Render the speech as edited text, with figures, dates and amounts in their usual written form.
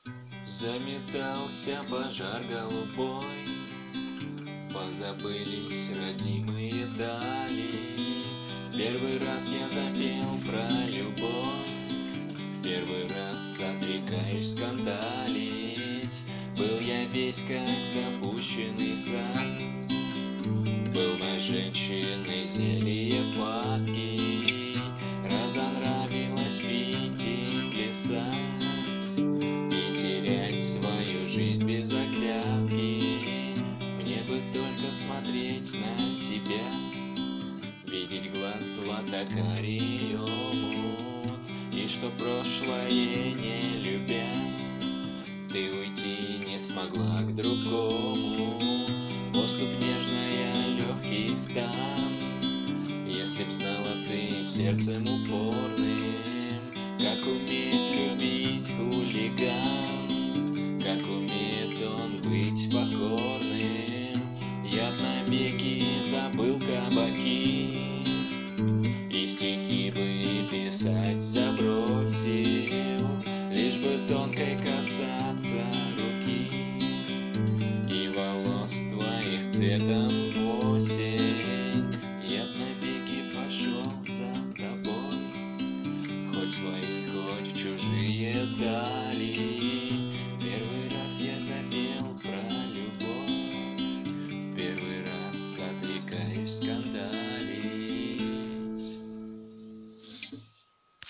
Заметался пожар голубой, позабылись родимые дали. Первый раз я запел про любовь, первый раз отрекаюсь скандалить. Был я весь как запущенный сад, был на женщины зелье падки. Разонравилось пить и плясать, и терять свою жизнь без оглядки. Мне бы только смотреть на тебя, видеть глаз злато-карий омут, и что прошлое не любя, ты уйти не смогла к другому. Поступь нежная, легкий стан, если б знала ты сердцем упорным, как умеет любить хулиган, как умеет он быть покорным. Я б навеки забыл кабаки и стихи бы писать забросил, лишь бы тонкой касаться руки и волос твоих цветом